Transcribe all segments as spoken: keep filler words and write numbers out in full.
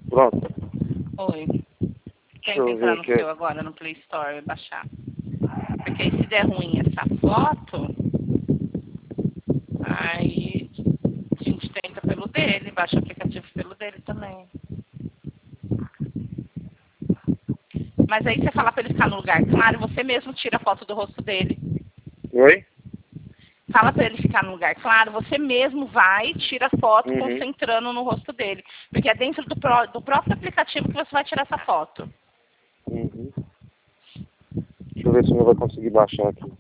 Pronto. Oi. Deixa eu Tenta entrar ver no aqui. seu agora, no Play Store e baixar. Porque aí se der ruim essa foto, aí a gente tenta pelo dele, baixa o aplicativo pelo dele também. Mas aí você fala pra ele ficar no lugar claro e você mesmo tira a foto do rosto dele. Oi? Fala pra ele ficar no lugar claro, você mesmo vai e tira a foto Uhum. concentrando no rosto dele. Porque é dentro do, pró do próprio aplicativo que você vai tirar essa foto. Uhum. Deixa eu ver se eu vou conseguir baixar aqui.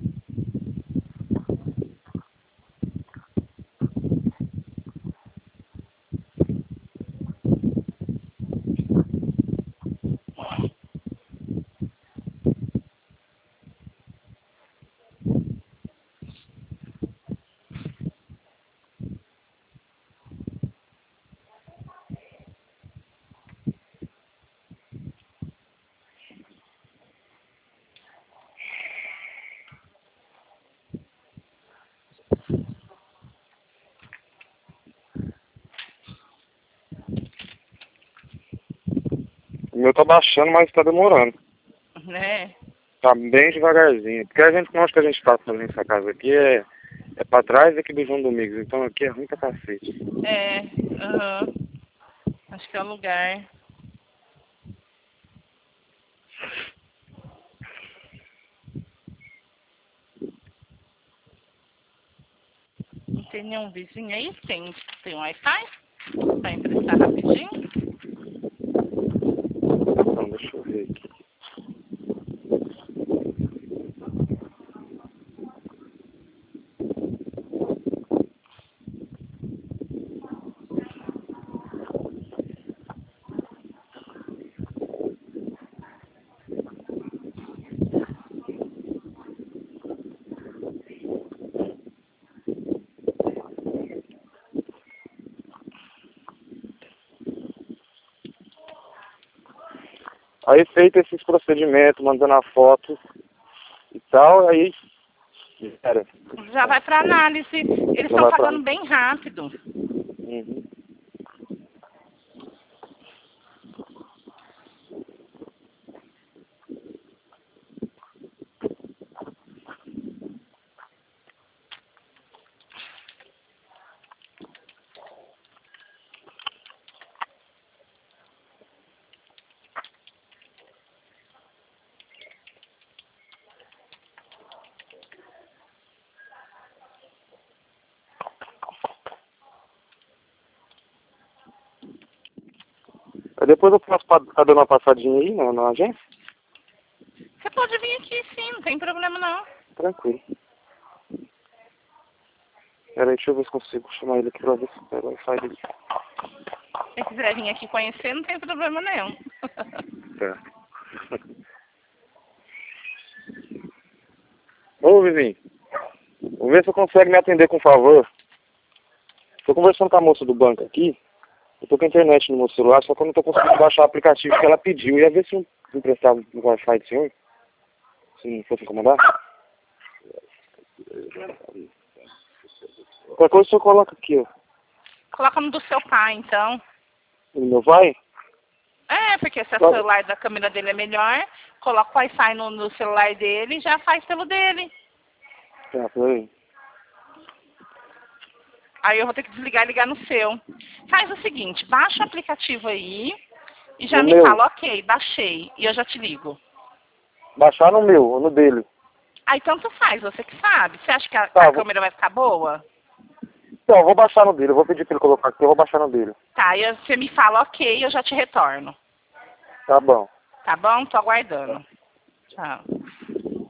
O meu tá baixando, mas tá demorando. Né? Tá bem devagarzinho. Porque a gente, onde que a gente tá fazendo essa casa aqui é, é pra trás aqui do João Domingos. Então aqui é ruim pra cacete. É, aham. Acho que é o lugar. Não tem nenhum vizinho aí? Tem, tem um Wi-Fi? Pra emprestar rapidinho? Então, deixa eu ver aqui. Aí feito esses procedimentos, mandando a foto e tal, aí era. Já vai pra análise. Eles estão vai pra- pagando bem rápido. Uhum. Aí depois eu posso pa- tá dando uma passadinha aí na, na agência? Você pode vir aqui sim, não tem problema não. Tranquilo. Peraí, deixa eu ver se consigo chamar ele aqui pra ver se pega o Wi-Fi dele. Se você quiser vir aqui conhecer, não tem problema nenhum. Certo. Ô, vizinho. Vamos ver se você consegue me atender com um favor. Tô conversando com a moça do banco aqui. Eu tô com a internet no meu celular, só que eu não tô conseguindo baixar o aplicativo que ela pediu. Eu ia ver se eu emprestava o Wi-Fi do senhor. Se não fosse incomodar. Qualquer coisa o senhor coloca aqui, ó. Coloca no do seu pai, então. No meu vai? É, porque se o Tá. celular da câmera dele é melhor, coloca o Wi-Fi no, no celular dele e já faz pelo dele. Tá, peraí. Aí eu vou ter que desligar e ligar no seu. Faz o seguinte, baixa o aplicativo aí e já No me meu? fala, ok, baixei, e eu já te ligo. Baixar no meu, ou no dele. Aí tanto faz, você que sabe. Você acha que a, Tá, a vou... câmera vai ficar boa? Então, eu vou baixar no dele. Eu vou pedir pra ele colocar aqui, eu vou baixar no dele. Tá, e você me fala, ok, eu já te retorno. Tá bom. Tá bom? Tô aguardando. Tchau.